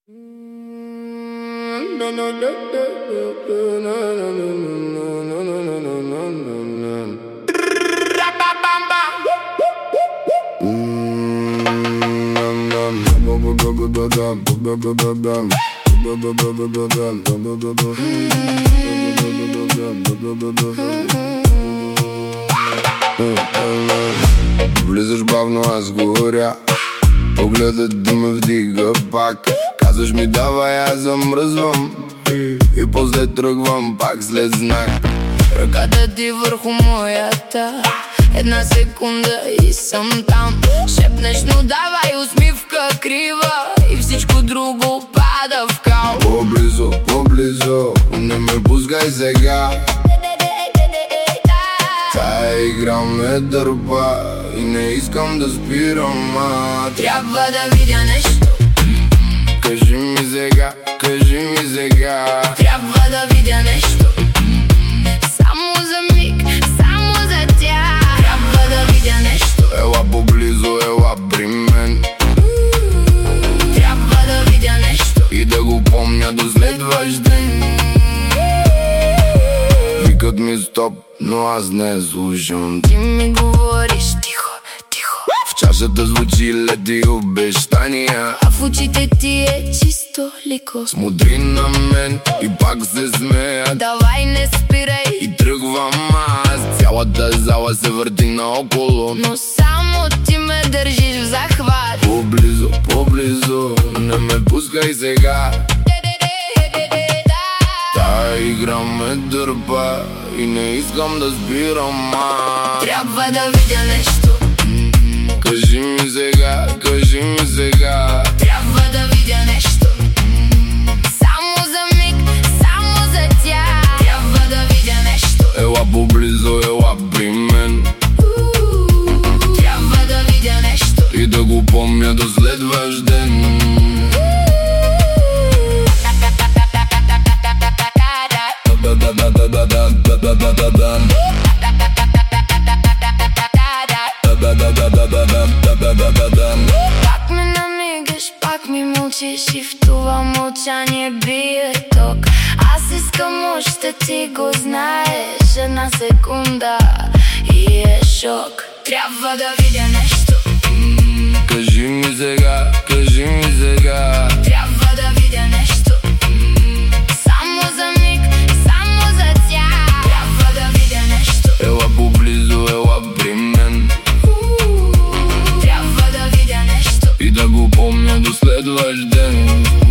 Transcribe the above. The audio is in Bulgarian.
Влизаш бавно, аз горя. Погледът да ме вдига пак. Казваш ми давай, аз замръзвам и после тръгвам пак след знак. Ръката ти върху моята, една секунда и съм там. Шепнеш, но давай усмивка крива и всичко друго пада в кал. По-близо, по-близо, не ме пускай сега. Тая игра ме дърпа и не искам да спирам, трябва да видя нещо. Кажи ми сега, кажи ми сега. Трябва да видя нещо. Само за миг, само за тях. Трябва да видя нещо. Ела поблизо, ела при мен. Трябва да видя нещо И да го помня до следващ ден. Викат ми стоп, но аз не слушам. Ти ми говориш тихо, тихо. В чашата звучи лети обещания, А в очите ти е чисто леко. смотри на мен и пак се смеят. Давай не спирай. И тръгвам аз, цялата зала се върти наоколо, но само ти ме държиш в захват. Поблизо, поблизо, не ме пускай сега. Тая игра ме дърпа и не искам да спирам, трябва да видя нещо. Кажи ми сега, кажи ми сега. Трябва да видя нещо. Само за миг, само за тях. Трябва да видя нещо. Ела поблизо, ела при мен. Трябва да видя нещо. И да го помня до следващ ден. Пак ме намигаш, пак ми мълчиш и в това мълчание бие ток. Аз искам още, ти го знаеш. Една секунда и е шок. Трябва да видя нещо. Кажи ми сега, кажи ми сега. Трябва да видя нещо. Само за миг, само за тях. Трябва да видя нещо. Ела поблизо, ела при мен. Трябва да видя нещо. И да го помня до следващ ден.